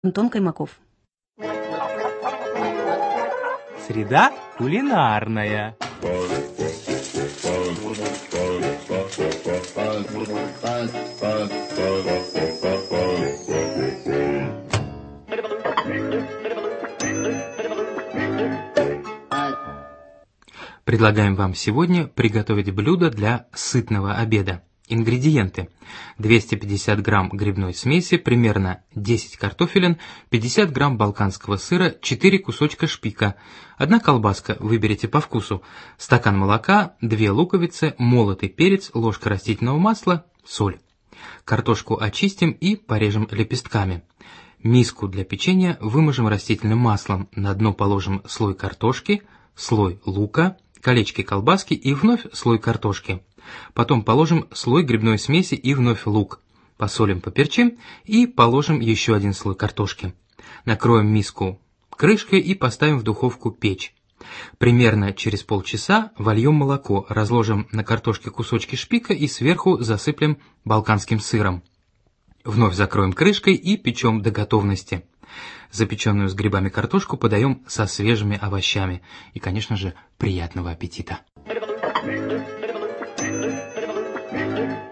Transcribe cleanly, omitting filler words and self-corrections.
Антон Каймаков. Среда кулинарная. Предлагаем вам сегодня приготовить блюдо для сытного обеда. Ингредиенты: 250 грамм грибной смеси, примерно 10 картофелин, 50 грамм балканского сыра, 4 кусочка шпика, 1 колбаска, выберите по вкусу, стакан молока, 2 луковицы, молотый перец, ложка растительного масла, соль. Картошку очистим и порежем лепестками. Миску для печенья выможем растительным маслом, на дно положим слой картошки, слой лука, колечки колбаски и вновь слой картошки. Потом положим слой грибной смеси и вновь лук. Посолим, поперчим и положим еще один слой картошки. Накроем миску крышкой и поставим в духовку печь. Примерно через полчаса вольем молоко, разложим на картошке кусочки шпика и сверху засыплем балканским сыром. Вновь закроем крышкой и печем до готовности. Запеченную с грибами картошку подаем со свежими овощами. И, конечно же, приятного аппетита!